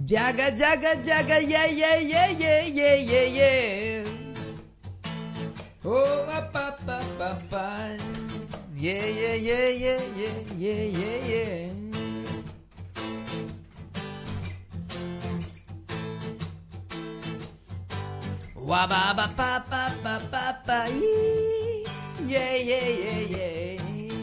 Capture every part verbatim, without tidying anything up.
Джага, джага, джага, е-е-е-е-е-е-е. О, па-па-па-па-па. Е-е-е-е-е-е-е-е. Ва-ба-ба-па-па-па-па-па. Е-е-е-е-е.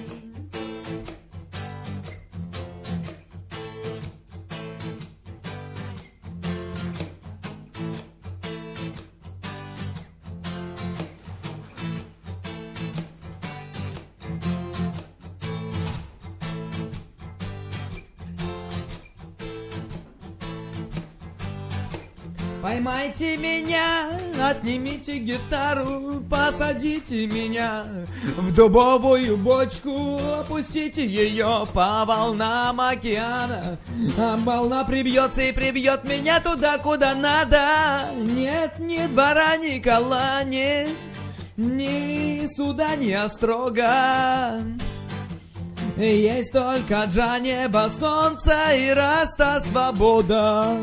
Поймайте меня, отнимите гитару, посадите меня в дубовую бочку, опустите ее по волнам океана. А волна прибьется и прибьет меня туда, куда надо. Нет, ни двора, ни кола, ни, ни суда, ни острога. Есть только Джа, небо, солнце и Раста, свобода.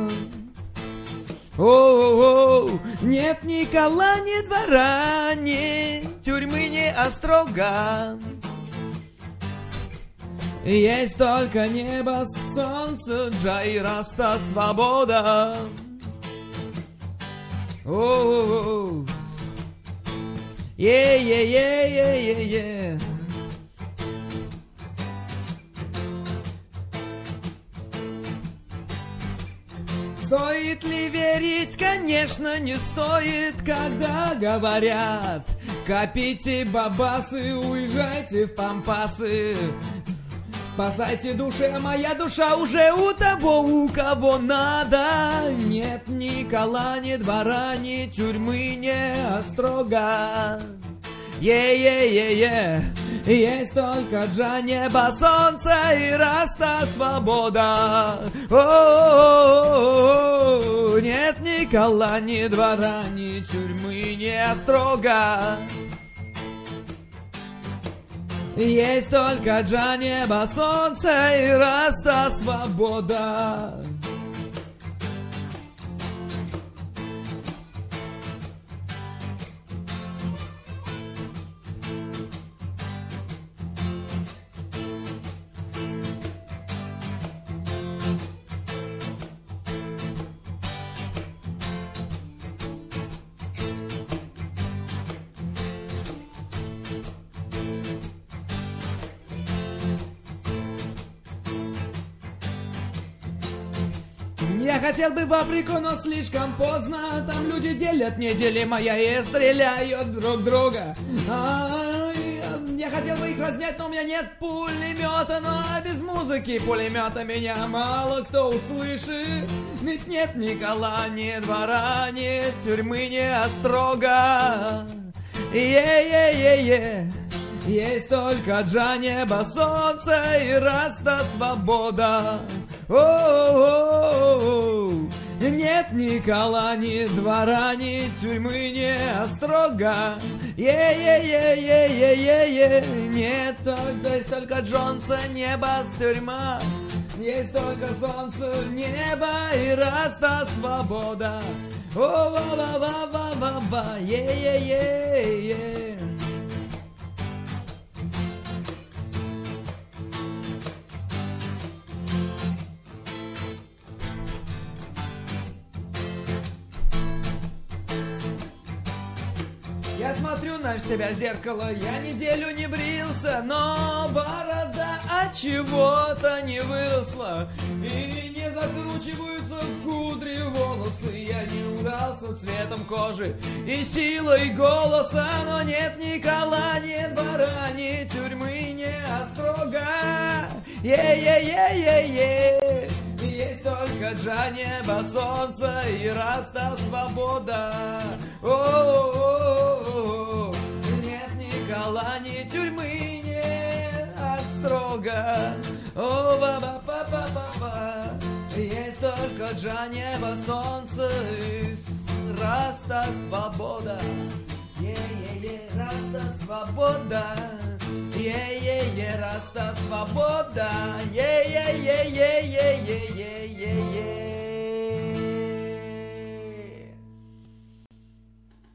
О-о-о, нет ни кола, ни двора, ни тюрьмы, ни острога. Есть только небо, солнце, Джа и Раста, свобода. О-о-о, е-е-е-е-е-е. Стоит ли верить? Конечно, не стоит, когда говорят: копите бабасы, уезжайте в пампасы. Спасайте души, а моя душа уже у того, у кого надо. Нет ни кола, ни двора, ни тюрьмы, ни острога. Е-е-е-е. Есть только Джа, небо, солнце и Раста, свобода. О-о-о-о-о. Нет ни кола, ни двора, ни тюрьмы, ни острога. Есть только Джа, небо, солнце и Раста, свобода. Я хотел бы в Африку, но слишком поздно. Там люди делят неделимое и стреляют друг друга. А, я хотел бы их разнять, но у меня нет пулемета. Но без музыки пулемета меня мало кто услышит. Ведь нет ни кола, ни двора, ни тюрьмы, ни острога. Е-е-е-е. Есть только Джа, небо, солнце и Раста, свобода. О-о-о-о. Нет ни кола, ни двора, ни тюрьмы, ни острога. Е-е-е-е-е-е-е. Нет только, есть только Джонса, небо, тюрьма. Есть только солнце, небо и Раста, свобода. О-ва-ва-ва-ва-ва-ва. Е-е-е-е. Я смотрю на себя в зеркало, я неделю не брился, но борода от чего-то не выросла. И не закручиваются в кудри волосы, я не удался цветом кожи и силой голоса. Но нет ни кола, ни двора, ни тюрьмы, ни острога. Е-е-е-е-е. Есть только Джа, небо, солнце и Раста, свобода. О-о-о-о-о. Нет ни кола, ни тюрьмы, ни острога. О-ба-ба-ба-ба-ба-ба. Есть только Джа, небо, солнце и Раста, свобода. Е-е-е, Раста, свобода. Е-е-е, Раста, свобода. Е-е-е-е-е-е.